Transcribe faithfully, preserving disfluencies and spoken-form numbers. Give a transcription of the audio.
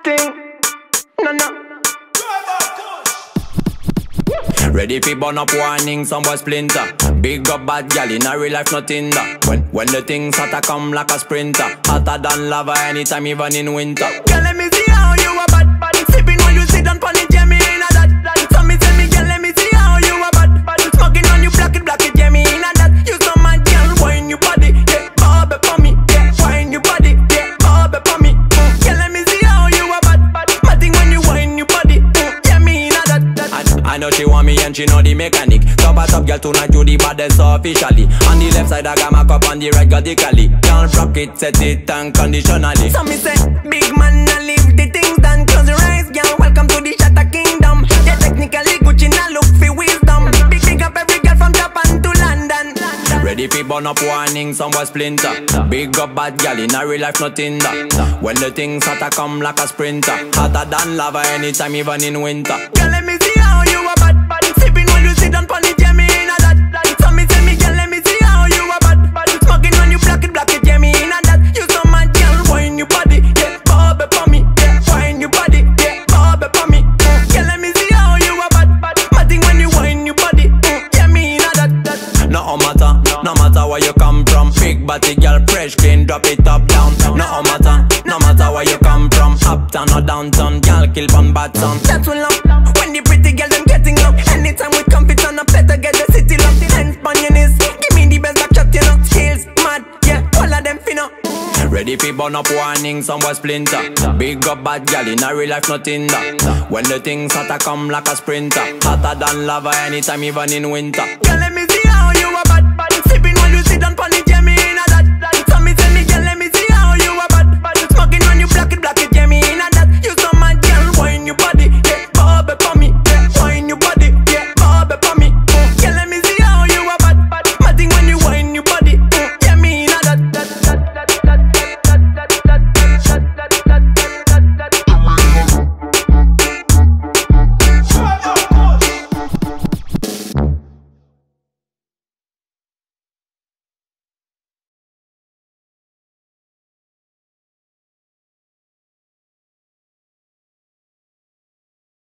thing. No, no. Ready fi burn up warning, some boy splinter. Big up bad gal in a real life, nothing that. When when the things hotter come like a sprinter, hotter than lava anytime, even in winter. Girl, let me see how you a bad, bad. Sipping while you sit on it, yeah, me in a that, that. So me tell me, girl, let me see how you a bad, bad. Smoking on you, black it, black it, yeah, me in a that. You so mad, girl, wine your body, yeah, bob it for me, yeah, wine your body, yeah, bob it for me. Mm. Girl, let me see how you a bad, bad. Matting when you wine your body, mm. yeah, me in a that, that. I, I know she want me and she know the mechanic. Top a top girl tonight, you the baddest officially. On the left side I got my cup, on the right got the cali. Can't rock it, set it unconditionally. So me say, big man, I leave the things done. Close your eyes, girl, welcome to the Shatter Kingdom. Yeah, technically Gucci, now look for wisdom. Big big up every girl from Japan to London. Ready fi burn up warning, some boy splinter. Big up bad gal in a real life, nothing that. When the things hotter come like a sprinter, hotter than lava anytime, even in winter. Girl, let me see how you a bad, bad. Sipping while you sit on it, yeah, me in a that, that. So me tell me, girl, let me see how you a bad, bad. Smoking on you, black it, black it, yeah, me in a that. You so mad, girl, wine your body, yeah, bob it for me, yeah, wine your body, yeah, bob it for me. Mm. Girl, let me see how you a bad, bad. Matting when you wine your body, mm. yeah, me in a that, that. No matter, no matter where you come from. Big body girl, fresh, clean, drop it up, down. No matter, no matter where you come from. Uptown or downtown, girl, kill from Batson. That's one love, when the pretty girl them getting low. Anytime we come fit on a better get the city locked. Hands on your knees, give me the best back shot, you know. Skills, mad, yeah, all of them finna. Ready fi burn up warning, some boy splinter. Big up bad gal in a real life, nothing that. When the things hotter come like a sprinter, hotter than lava anytime, even in winter.